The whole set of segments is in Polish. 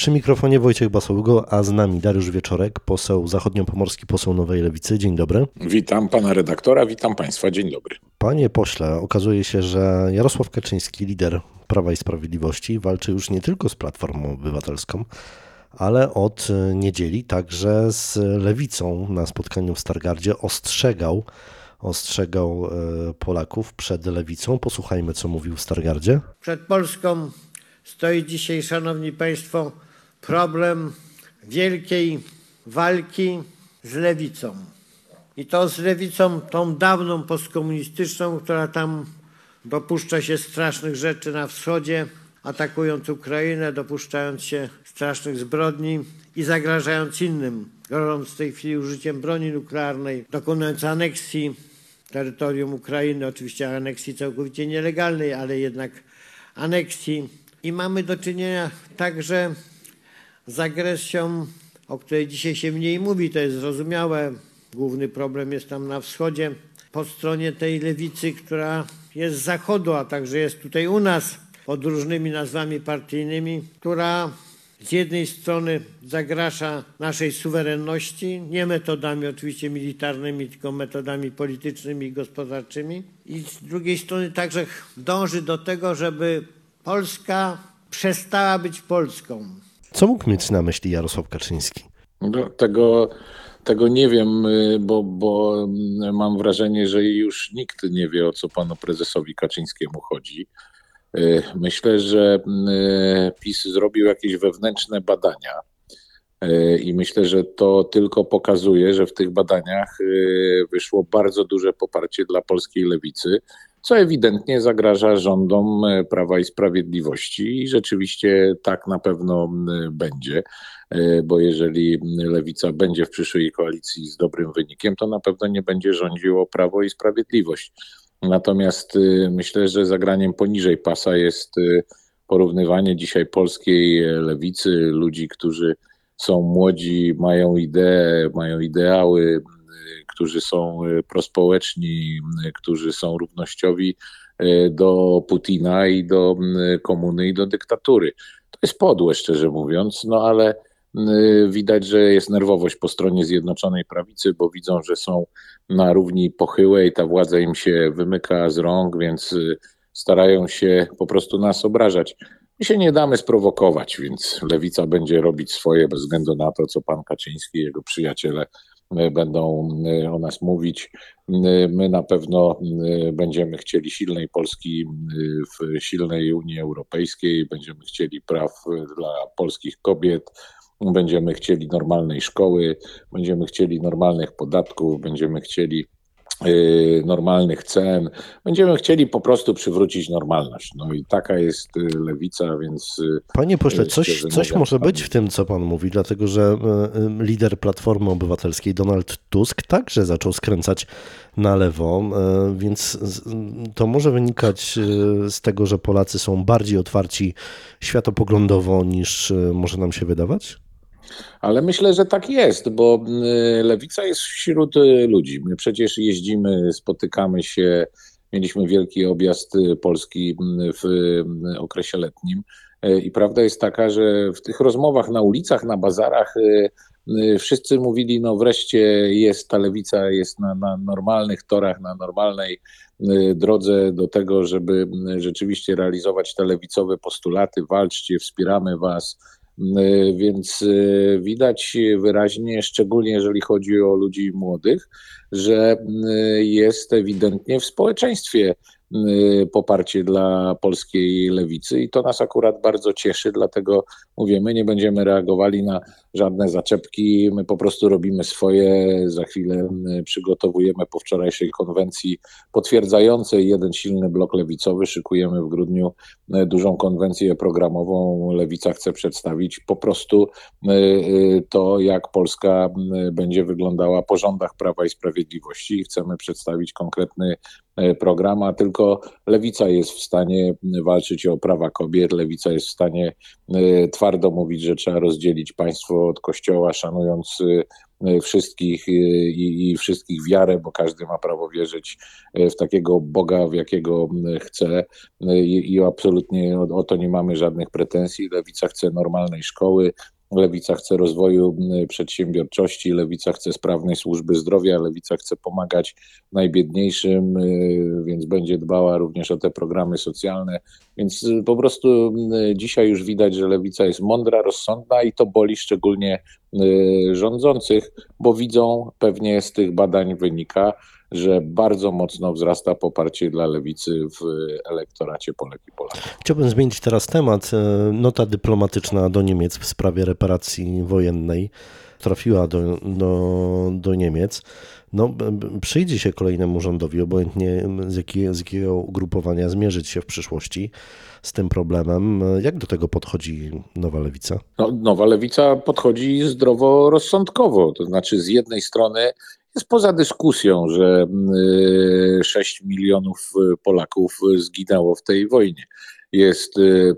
Przy mikrofonie Wojciech Basołgo, a z nami Dariusz Wieczorek, poseł zachodniopomorski, poseł Nowej Lewicy. Dzień dobry. Witam pana redaktora, witam państwa. Dzień dobry. Panie pośle, okazuje się, że Jarosław Kaczyński, lider Prawa i Sprawiedliwości, walczy już nie tylko z Platformą Obywatelską, ale od niedzieli także z Lewicą na spotkaniu w Stargardzie ostrzegał Polaków przed Lewicą. Posłuchajmy, co mówił w Stargardzie. Przed Polską stoi dzisiaj, szanowni państwo, problem wielkiej walki z Lewicą. I to z Lewicą tą dawną postkomunistyczną, która tam dopuszcza się strasznych rzeczy na wschodzie, atakując Ukrainę, dopuszczając się strasznych zbrodni i zagrażając innym, grożąc w tej chwili użyciem broni nuklearnej, dokonując aneksji terytorium Ukrainy, oczywiście aneksji całkowicie nielegalnej, ale jednak aneksji. I mamy do czynienia także z agresją, o której dzisiaj się mniej mówi, to jest zrozumiałe. Główny problem jest tam na wschodzie, po stronie tej lewicy, która jest z zachodu, a także jest tutaj u nas pod różnymi nazwami partyjnymi, która z jednej strony zagraża naszej suwerenności, nie metodami oczywiście militarnymi, tylko metodami politycznymi i gospodarczymi. I z drugiej strony także dąży do tego, żeby Polska przestała być Polską. Co mógł mieć na myśli Jarosław Kaczyński? No, tego nie wiem, bo mam wrażenie, że już nikt nie wie, o co panu prezesowi Kaczyńskiemu chodzi. Myślę, że PiS zrobił jakieś wewnętrzne badania i myślę, że to tylko pokazuje, że w tych badaniach wyszło bardzo duże poparcie dla polskiej lewicy, co ewidentnie zagraża rządom Prawa i Sprawiedliwości i rzeczywiście tak na pewno będzie, bo jeżeli lewica będzie w przyszłej koalicji z dobrym wynikiem, to na pewno nie będzie rządziło Prawo i Sprawiedliwość. Natomiast myślę, że zagraniem poniżej pasa jest porównywanie dzisiaj polskiej lewicy, ludzi, którzy są młodzi, mają idee, mają ideały, którzy są prospołeczni, którzy są równościowi, do Putina i do komuny i do dyktatury. To jest podłe, szczerze mówiąc, no ale widać, że jest nerwowość po stronie Zjednoczonej Prawicy, bo widzą, że są na równi pochyłej, ta władza im się wymyka z rąk, więc starają się po prostu nas obrażać. My się nie damy sprowokować, więc lewica będzie robić swoje bez względu na to, co pan Kaczyński i jego przyjaciele będą o nas mówić. My na pewno będziemy chcieli silnej Polski w silnej Unii Europejskiej, będziemy chcieli praw dla polskich kobiet, będziemy chcieli normalnej szkoły, będziemy chcieli normalnych podatków, będziemy chcieli normalnych cen, będziemy chcieli po prostu przywrócić normalność. No i taka jest lewica, więc... Panie pośle, coś może być w tym, co pan mówi, dlatego że lider Platformy Obywatelskiej Donald Tusk także zaczął skręcać na lewo, więc to może wynikać z tego, że Polacy są bardziej otwarci światopoglądowo niż może nam się wydawać? Ale myślę, że tak jest, bo lewica jest wśród ludzi. My przecież jeździmy, spotykamy się, mieliśmy wielki objazd Polski w okresie letnim i prawda jest taka, że w tych rozmowach na ulicach, na bazarach wszyscy mówili, no wreszcie jest ta lewica, jest na normalnych torach, na normalnej drodze do tego, żeby rzeczywiście realizować te lewicowe postulaty, walczcie, wspieramy was. Więc widać wyraźnie, szczególnie jeżeli chodzi o ludzi młodych, że jest ewidentnie w społeczeństwie poparcie dla polskiej lewicy i to nas akurat bardzo cieszy, dlatego mówię, my nie będziemy reagowali na żadne zaczepki, my po prostu robimy swoje, za chwilę przygotowujemy po wczorajszej konwencji potwierdzającej jeden silny blok lewicowy, szykujemy w grudniu dużą konwencję programową, lewica chce przedstawić po prostu to, jak Polska będzie wyglądała po rządach Prawa i Sprawiedliwości i chcemy przedstawić konkretny program, a tylko lewica jest w stanie walczyć o prawa kobiet, lewica jest w stanie twardo mówić, że trzeba rozdzielić państwo od kościoła, szanując wszystkich i wszystkich wiarę, bo każdy ma prawo wierzyć w takiego Boga, w jakiego chce i absolutnie o to nie mamy żadnych pretensji. Lewica chce normalnej szkoły, lewica chce rozwoju przedsiębiorczości, lewica chce sprawnej służby zdrowia, lewica chce pomagać najbiedniejszym, więc będzie dbała również o te programy socjalne. Więc po prostu dzisiaj już widać, że lewica jest mądra, rozsądna i to boli szczególnie rządzących, bo widzą, pewnie z tych badań wynika, że bardzo mocno wzrasta poparcie dla lewicy w elektoracie Polek i Polaków. Chciałbym zmienić teraz temat. Nota dyplomatyczna do Niemiec w sprawie reparacji wojennej trafiła do Niemiec. No, przyjdzie się kolejnemu rządowi, obojętnie z jakiego ugrupowania, zmierzyć się w przyszłości z tym problemem. Jak do tego podchodzi Nowa Lewica? No, Nowa Lewica podchodzi zdroworozsądkowo, to znaczy z jednej strony jest poza dyskusją, że 6 milionów Polaków zginęło w tej wojnie. Jest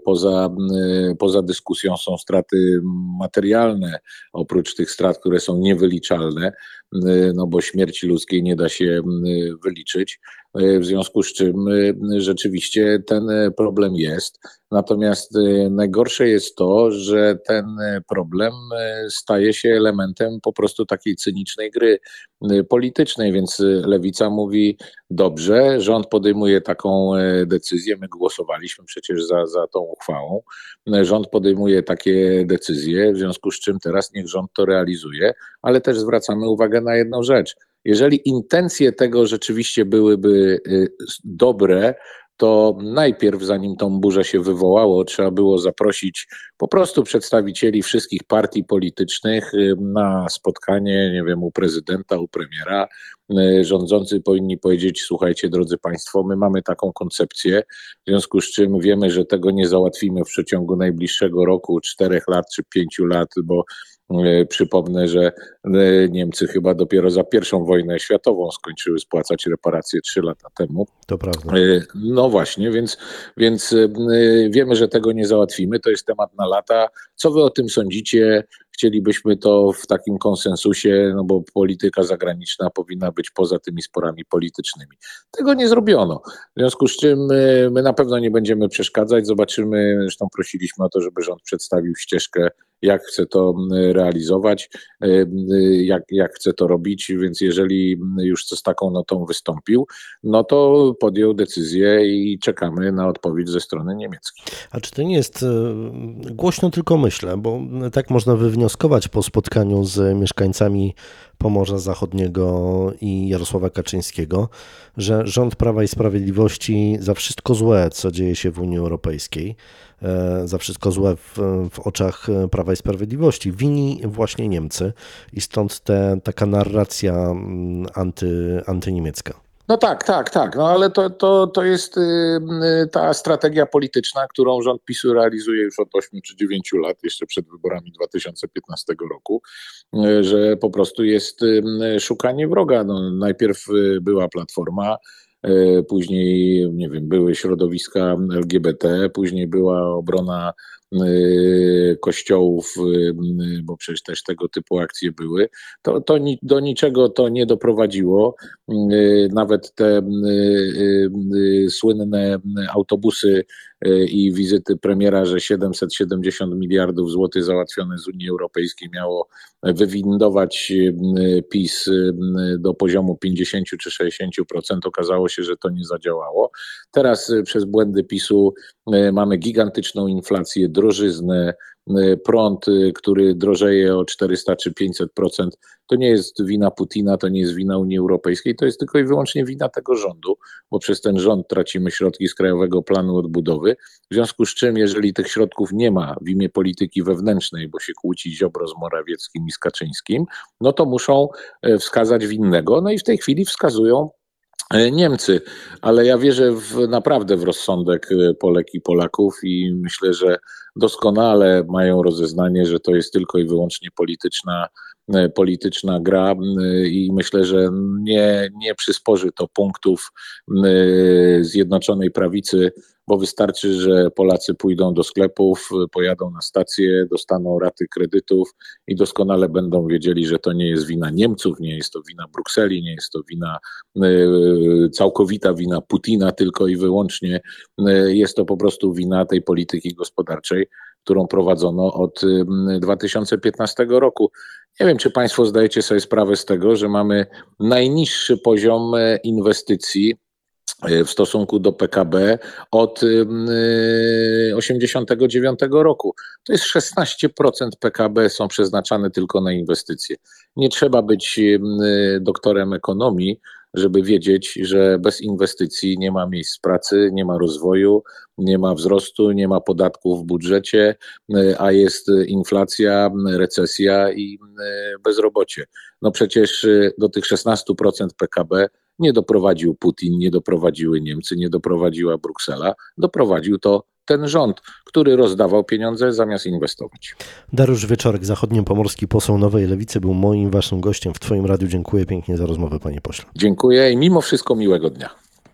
poza dyskusją, są straty materialne, oprócz tych strat, które są niewyliczalne, no bo śmierci ludzkiej nie da się wyliczyć, w związku z czym rzeczywiście ten problem jest. Natomiast najgorsze jest to, że ten problem staje się elementem po prostu takiej cynicznej gry politycznej, więc lewica mówi: dobrze, rząd podejmuje taką decyzję, my głosowaliśmy przecież za tą uchwałą, rząd podejmuje takie decyzje, w związku z czym teraz niech rząd to realizuje, ale też zwracamy uwagę na jedną rzecz. Jeżeli intencje tego rzeczywiście byłyby dobre, to najpierw, zanim tą burzę się wywołało, trzeba było zaprosić po prostu przedstawicieli wszystkich partii politycznych na spotkanie, nie wiem, u prezydenta, u premiera. Rządzący powinni powiedzieć: słuchajcie, drodzy państwo, my mamy taką koncepcję, w związku z czym wiemy, że tego nie załatwimy w przeciągu najbliższego roku, 4 lat czy 5 lat, bo przypomnę, że Niemcy chyba dopiero za I wojnę światową skończyły spłacać reparacje 3 lata temu. To prawda. No właśnie, więc wiemy, że tego nie załatwimy. To jest temat na lata. Co wy o tym sądzicie? Chcielibyśmy to w takim konsensusie, no bo polityka zagraniczna powinna być poza tymi sporami politycznymi. Tego nie zrobiono. W związku z czym my na pewno nie będziemy przeszkadzać. Zobaczymy, zresztą prosiliśmy o to, żeby rząd przedstawił ścieżkę, jak chce to realizować, jak chce to robić, więc jeżeli już z taką notą wystąpił, no to podjął decyzję i czekamy na odpowiedź ze strony niemieckiej. A czy to nie jest, głośno tylko myślę, bo tak można wywnioskować po spotkaniu z mieszkańcami Pomorza Zachodniego i Jarosława Kaczyńskiego, że rząd Prawa i Sprawiedliwości za wszystko złe, co dzieje się w Unii Europejskiej, za wszystko złe w oczach Prawa i Sprawiedliwości wini właśnie Niemcy i stąd taka narracja antyniemiecka. No tak, no ale to jest ta strategia polityczna, którą rząd PiS-u realizuje już od 8 czy 9 lat, jeszcze przed wyborami 2015 roku, że po prostu jest szukanie wroga. No, najpierw była Platforma, później, nie wiem, były środowiska LGBT, później była obrona kościołów, bo przecież też tego typu akcje były. To do niczego to nie doprowadziło. Nawet te słynne autobusy i wizyty premiera, że 770 miliardów złotych załatwione z Unii Europejskiej miało wywindować PiS do poziomu 50 czy 60%. Okazało się, że to nie zadziałało. Teraz przez błędy PiS-u mamy gigantyczną inflację, drożyznę, prąd, który drożeje o 400 czy 500%. To nie jest wina Putina, to nie jest wina Unii Europejskiej, to jest tylko i wyłącznie wina tego rządu, bo przez ten rząd tracimy środki z Krajowego Planu Odbudowy. W związku z czym, jeżeli tych środków nie ma w imię polityki wewnętrznej, bo się kłóci Ziobro z Morawieckim i z Kaczyńskim, no to muszą wskazać winnego. No i w tej chwili wskazują Niemcy, ale ja wierzę naprawdę w rozsądek Polek i Polaków i myślę, że doskonale mają rozeznanie, że to jest tylko i wyłącznie polityczna gra i myślę, że nie przysporzy to punktów Zjednoczonej Prawicy, bo wystarczy, że Polacy pójdą do sklepów, pojadą na stację, dostaną raty kredytów i doskonale będą wiedzieli, że to nie jest wina Niemców, nie jest to wina Brukseli, nie jest to całkowita wina Putina tylko i wyłącznie. Jest to po prostu wina tej polityki gospodarczej, którą prowadzono od 2015 roku. Nie wiem, czy Państwo zdajecie sobie sprawę z tego, że mamy najniższy poziom inwestycji w stosunku do PKB od 1989 roku. To jest 16% PKB są przeznaczane tylko na inwestycje. Nie trzeba być doktorem ekonomii, żeby wiedzieć, że bez inwestycji nie ma miejsc pracy, nie ma rozwoju, nie ma wzrostu, nie ma podatków w budżecie, a jest inflacja, recesja i bezrobocie. No przecież do tych 16% PKB nie doprowadził Putin, nie doprowadziły Niemcy, nie doprowadziła Bruksela, doprowadził to ten rząd, który rozdawał pieniądze zamiast inwestować. Dariusz Wieczorek, zachodniopomorski poseł Nowej Lewicy, był moim waszym gościem w Twoim radiu. Dziękuję pięknie za rozmowę, panie pośle. Dziękuję i mimo wszystko miłego dnia.